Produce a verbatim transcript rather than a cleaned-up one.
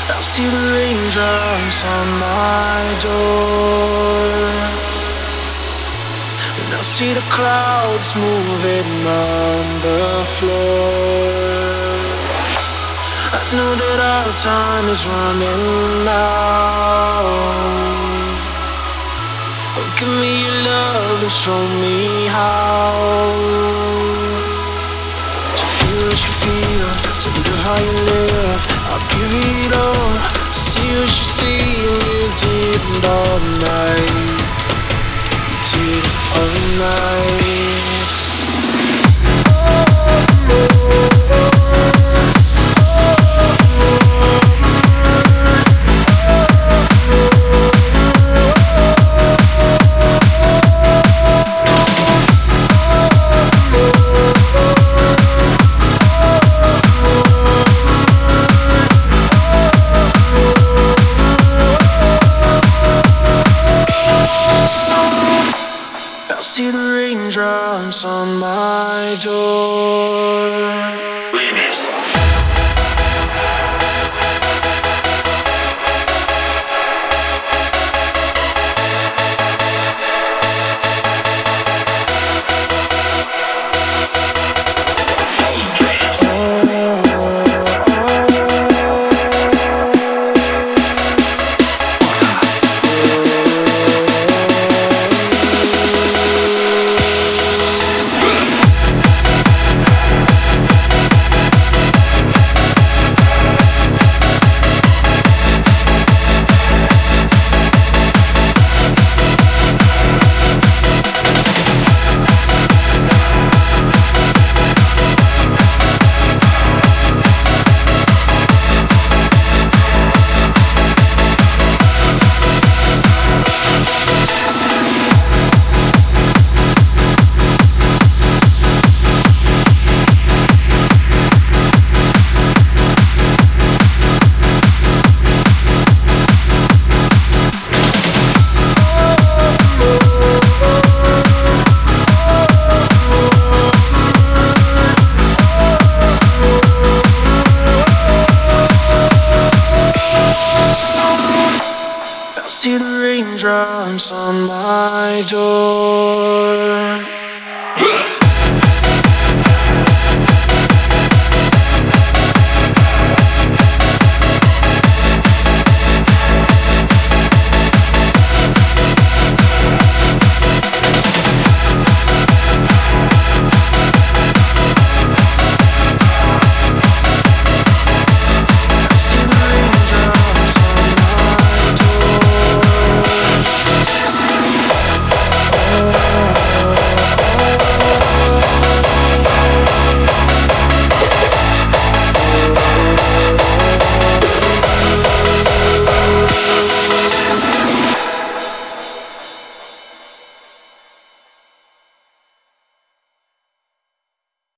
I see the raindrops on my door, and I see the clouds moving on the floor. I know that our time is running out. Oh, give me your love and show me how to feel what you feel, to live how you live. I'll give it all, see what you see, and you did all night. You did all night. See the raindrops on my door. See the raindrops on my door.